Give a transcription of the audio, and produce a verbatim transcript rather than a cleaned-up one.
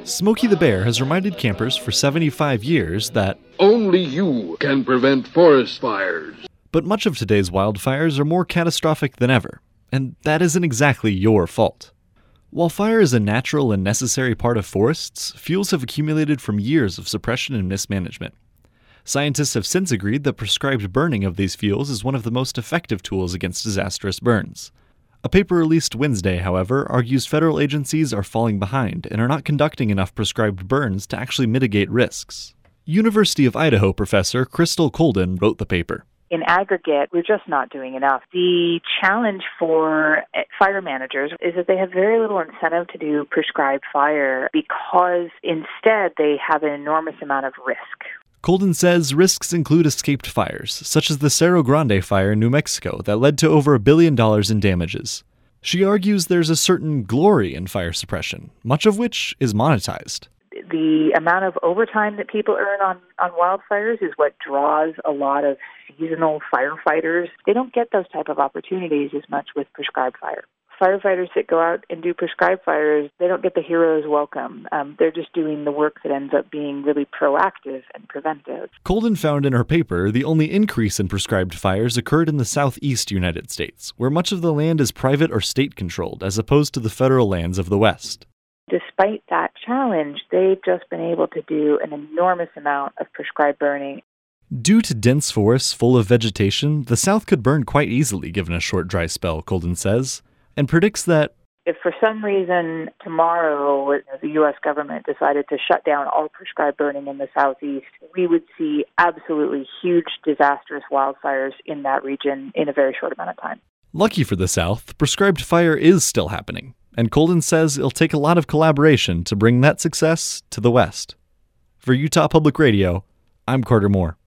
Smokey the Bear has reminded campers for seventy-five years that only you can prevent forest fires. But much of today's wildfires are more catastrophic than ever, and that isn't exactly your fault. While fire is a natural and necessary part of forests, fuels have accumulated from years of suppression and mismanagement. Scientists have since agreed that prescribed burning of these fuels is one of the most effective tools against disastrous burns. A paper released Wednesday, however, argues federal agencies are falling behind and are not conducting enough prescribed burns to actually mitigate risks. University of Idaho professor Crystal Colden wrote the paper. In aggregate, we're just not doing enough. The challenge for fire managers is that they have very little incentive to do prescribed fire because instead they have an enormous amount of risk. Colden says risks include escaped fires, such as the Cerro Grande fire in New Mexico that led to over a billion dollars in damages. She argues there's a certain glory in fire suppression, much of which is monetized. The amount of overtime that people earn on, on wildfires is what draws a lot of seasonal firefighters. They don't get those type of opportunities as much with prescribed fire. Firefighters that go out and do prescribed fires, they don't get the hero's welcome. Um, they're just doing the work that ends up being really proactive and preventive. Colden found in her paper the only increase in prescribed fires occurred in the southeast United States, where much of the land is private or state-controlled, as opposed to the federal lands of the West. Despite that challenge, they've just been able to do an enormous amount of prescribed burning. Due to dense forests full of vegetation, the South could burn quite easily given a short dry spell, Colden says, and predicts that if for some reason tomorrow the U S government decided to shut down all prescribed burning in the Southeast, we would see absolutely huge, disastrous wildfires in that region in a very short amount of time. Lucky for the South, prescribed fire is still happening, and Colden says it'll take a lot of collaboration to bring that success to the West. For Utah Public Radio, I'm Carter Moore.